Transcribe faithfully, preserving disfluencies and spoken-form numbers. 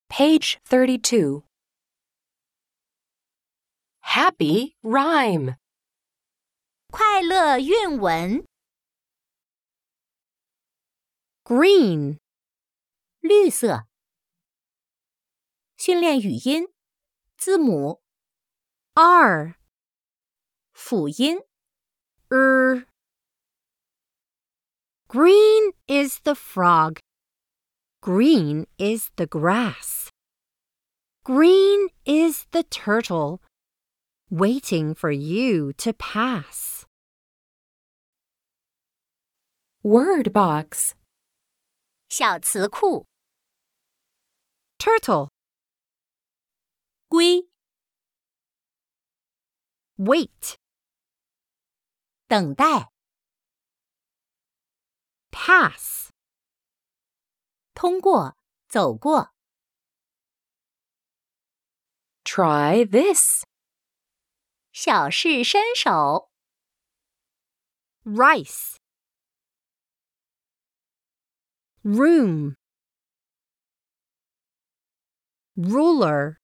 Page thirty-two. Happy rhyme. 快乐韵文 Green, 绿色训练语音字母 R, 辅音 er. Green is the frog. Green is the grass. Green is the turtle, waiting for you to pass. Word box. 小词库 Turtle, 龟 wait, 等待 pass, 通过走过 Try this. 小试身手 rice, room, ruler,